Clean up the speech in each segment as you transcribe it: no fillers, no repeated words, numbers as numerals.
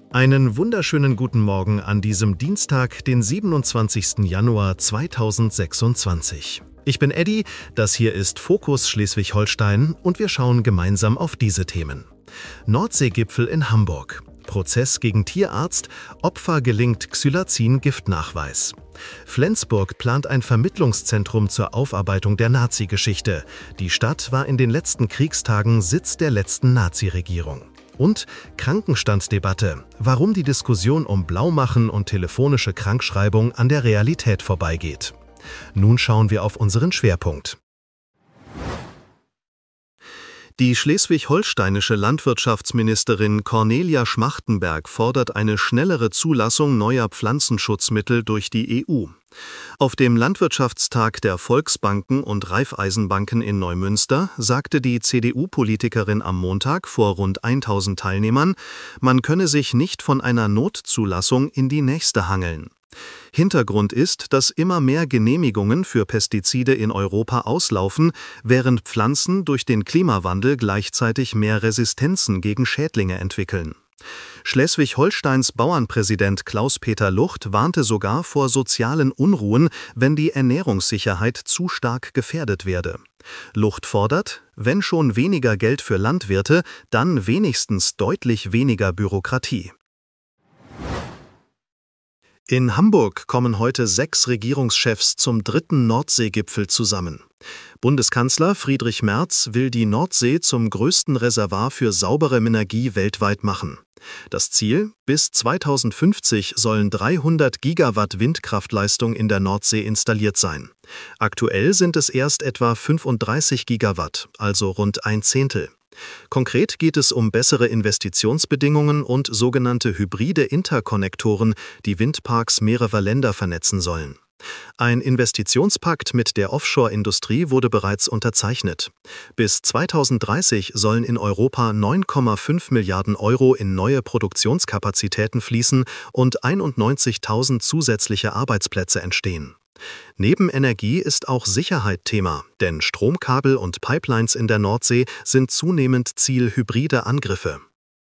Einen wunderschönen guten Morgen an diesem Dienstag, den 27. Januar 2026. Ich bin Eddie, das hier ist Fokus Schleswig-Holstein und wir schauen gemeinsam auf diese Themen. Nordseegipfel in Hamburg. Prozess gegen Tierarzt, Opfer gelingt Xylazin-Giftnachweis. Flensburg plant ein Vermittlungszentrum zur Aufarbeitung der Nazi-Geschichte. Die Stadt war in den letzten Kriegstagen Sitz der letzten Nazi-Regierung. Und Krankenstandsdebatte, warum die Diskussion um Blaumachen und telefonische Krankschreibung an der Realität vorbeigeht. Nun schauen wir auf unseren Schwerpunkt. Die schleswig-holsteinische Landwirtschaftsministerin Cornelia Schmachtenberg fordert eine schnellere Zulassung neuer Pflanzenschutzmittel durch die EU. Auf dem Landwirtschaftstag der Volksbanken und Raiffeisenbanken in Neumünster sagte die CDU-Politikerin am Montag vor rund 1000 Teilnehmern, man könne sich nicht von einer Notzulassung in die nächste hangeln. Hintergrund ist, dass immer mehr Genehmigungen für Pestizide in Europa auslaufen, während Pflanzen durch den Klimawandel gleichzeitig mehr Resistenzen gegen Schädlinge entwickeln. Schleswig-Holsteins Bauernpräsident Klaus-Peter Lucht warnte sogar vor sozialen Unruhen, wenn die Ernährungssicherheit zu stark gefährdet werde. Lucht fordert, wenn schon weniger Geld für Landwirte, dann wenigstens deutlich weniger Bürokratie. In Hamburg kommen heute 6 Regierungschefs zum 3. Nordseegipfel zusammen. Bundeskanzler Friedrich Merz will die Nordsee zum größten Reservoir für saubere Energie weltweit machen. Das Ziel: bis 2050 sollen 300 Gigawatt Windkraftleistung in der Nordsee installiert sein. Aktuell sind es erst etwa 35 Gigawatt, also rund ein Zehntel. Konkret geht es um bessere Investitionsbedingungen und sogenannte hybride Interkonnektoren, die Windparks mehrerer Länder vernetzen sollen. Ein Investitionspakt mit der Offshore-Industrie wurde bereits unterzeichnet. Bis 2030 sollen in Europa 9,5 Milliarden Euro in neue Produktionskapazitäten fließen und 91.000 zusätzliche Arbeitsplätze entstehen. Neben Energie ist auch Sicherheit Thema, denn Stromkabel und Pipelines in der Nordsee sind zunehmend Ziel hybrider Angriffe.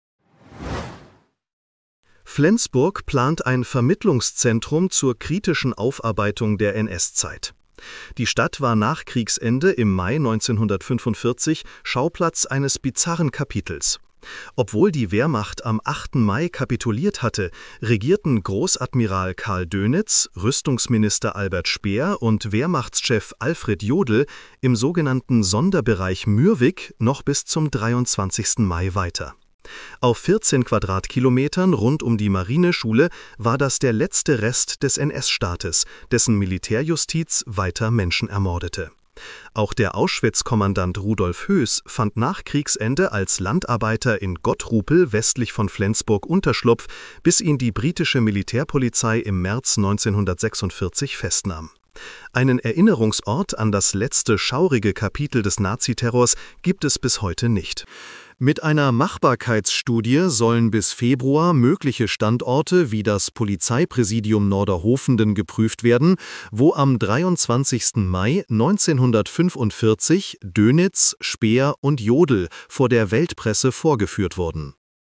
Flensburg plant ein Vermittlungszentrum zur kritischen Aufarbeitung der NS-Zeit. Die Stadt war nach Kriegsende im Mai 1945 Schauplatz eines bizarren Kapitels. Obwohl die Wehrmacht am 8. Mai kapituliert hatte, regierten Großadmiral Karl Dönitz, Rüstungsminister Albert Speer und Wehrmachtschef Alfred Jodl im sogenannten Sonderbereich Mürwik noch bis zum 23. Mai weiter. Auf 14 Quadratkilometern rund um die Marineschule war das der letzte Rest des NS-Staates, dessen Militärjustiz weiter Menschen ermordete. Auch der Auschwitz-Kommandant Rudolf Höß fand nach Kriegsende als Landarbeiter in Gottrupel westlich von Flensburg Unterschlupf, bis ihn die britische Militärpolizei im März 1946 festnahm. Einen Erinnerungsort an das letzte schaurige Kapitel des Naziterrors gibt es bis heute nicht. Mit einer Machbarkeitsstudie sollen bis Februar mögliche Standorte wie das Polizeipräsidium Norderhofenden geprüft werden, wo am 23. Mai 1945 Dönitz, Speer und Jodl vor der Weltpresse vorgeführt wurden.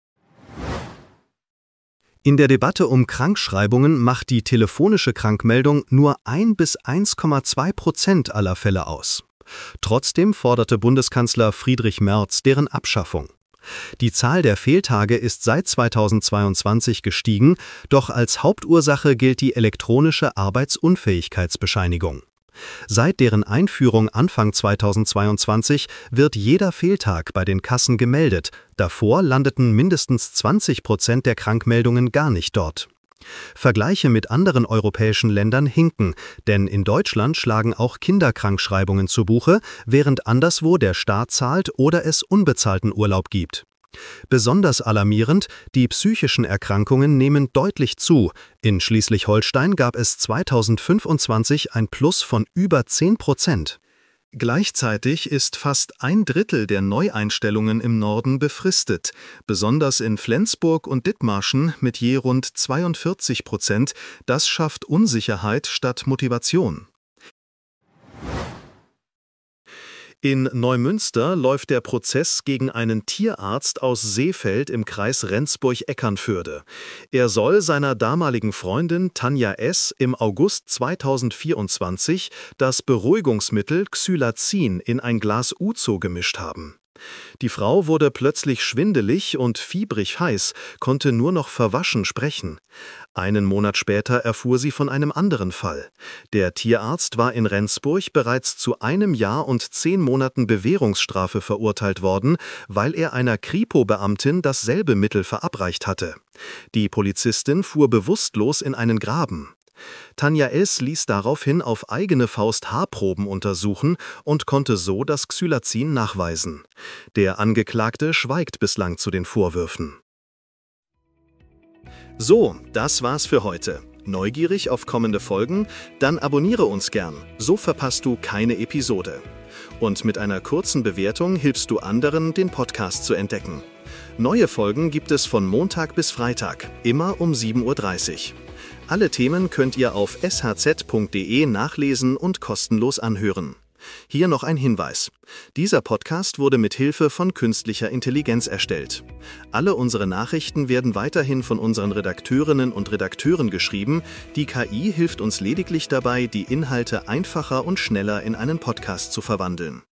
In der Debatte um Krankschreibungen macht die telefonische Krankmeldung nur 1 bis 1,2% aller Fälle aus. Trotzdem forderte Bundeskanzler Friedrich Merz deren Abschaffung. Die Zahl der Fehltage ist seit 2022 gestiegen, doch als Hauptursache gilt die elektronische Arbeitsunfähigkeitsbescheinigung. Seit deren Einführung Anfang 2022 wird jeder Fehltag bei den Kassen gemeldet, davor landeten mindestens 20% der Krankmeldungen gar nicht dort. Vergleiche mit anderen europäischen Ländern hinken, denn in Deutschland schlagen auch Kinderkrankschreibungen zu Buche, während anderswo der Staat zahlt oder es unbezahlten Urlaub gibt. Besonders alarmierend, die psychischen Erkrankungen nehmen deutlich zu. In Schleswig-Holstein gab es 2025 ein Plus von über 10%. Gleichzeitig ist fast 1/3 der Neueinstellungen im Norden befristet, besonders in Flensburg und Dithmarschen mit je rund 42%. Das schafft Unsicherheit statt Motivation. In Neumünster läuft der Prozess gegen einen Tierarzt aus Seefeld im Kreis Rendsburg-Eckernförde. Er soll seiner damaligen Freundin Tanja S. im August 2024 das Beruhigungsmittel Xylazin in ein Glas Uzo gemischt haben. Die Frau wurde plötzlich schwindelig und fiebrig heiß, konnte nur noch verwaschen sprechen. Einen Monat später erfuhr sie von einem anderen Fall. Der Tierarzt war in Rendsburg bereits zu 1 Jahr und 10 Monaten Bewährungsstrafe verurteilt worden, weil er einer Kripo-Beamtin dasselbe Mittel verabreicht hatte. Die Polizistin fuhr bewusstlos in einen Graben. Tanja S. ließ daraufhin auf eigene Faust Haarproben untersuchen und konnte so das Xylazin nachweisen. Der Angeklagte schweigt bislang zu den Vorwürfen. So, das war's für heute. Neugierig auf kommende Folgen? Dann abonniere uns gern, so verpasst du keine Episode. Und mit einer kurzen Bewertung hilfst du anderen, den Podcast zu entdecken. Neue Folgen gibt es von Montag bis Freitag, immer um 7:30 Uhr. Alle Themen könnt ihr auf shz.de nachlesen und kostenlos anhören. Hier noch ein Hinweis. Dieser Podcast wurde mit Hilfe von künstlicher Intelligenz erstellt. Alle unsere Nachrichten werden weiterhin von unseren Redakteurinnen und Redakteuren geschrieben. Die KI hilft uns lediglich dabei, die Inhalte einfacher und schneller in einen Podcast zu verwandeln.